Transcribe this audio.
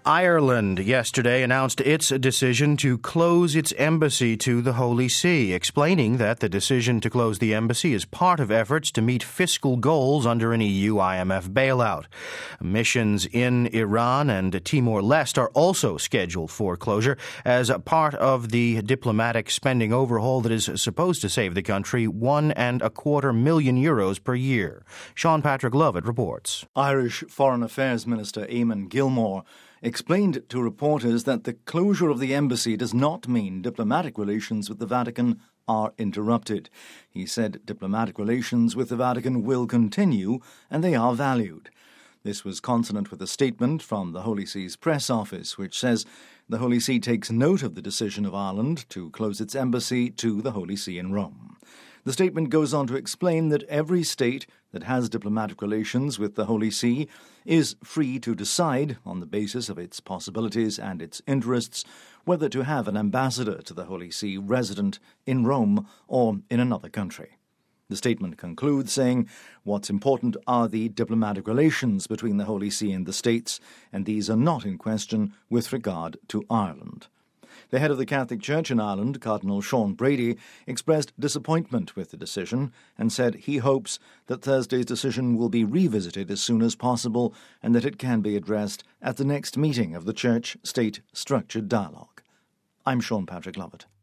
Ireland yesterday announced its decision to close its embassy to the Holy See, explaining that the decision to close the embassy is part of efforts to meet fiscal goals under an EU-IMF bailout. Missions in Iran and Timor-Leste are also scheduled for closure as part of the diplomatic spending overhaul that is supposed to save the country €1.25 million per year. Sean Patrick Lovett reports. Irish Foreign Affairs Minister Eamon Gilmore explained to reporters that the closure of the embassy does not mean diplomatic relations with the Vatican are interrupted. He said diplomatic relations with the Vatican will continue and they are valued. This was consonant with a statement from the Holy See's press office, which says the Holy See takes note of the decision of Ireland to close its embassy to the Holy See in Rome. The statement goes on to explain that every state that has diplomatic relations with the Holy See is free to decide, on the basis of its possibilities and its interests, whether to have an ambassador to the Holy See resident in Rome or in another country. The statement concludes saying, what's important are the diplomatic relations between the Holy See and the states, and these are not in question with regard to Ireland. The head of the Catholic Church in Ireland, Cardinal Sean Brady, expressed disappointment with the decision and said he hopes that Thursday's decision will be revisited as soon as possible and that it can be addressed at the next meeting of the Church-State Structured Dialogue. I'm Sean Patrick Lovett.